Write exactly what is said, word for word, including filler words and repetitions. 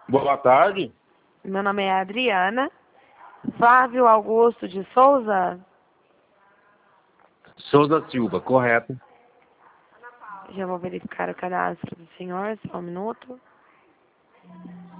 Boa tarde. Meu nome é Adriana. Flávio Augusto de Souza? Souza Silva, correto. Já vou verificar o cadastro do senhor, só um minuto.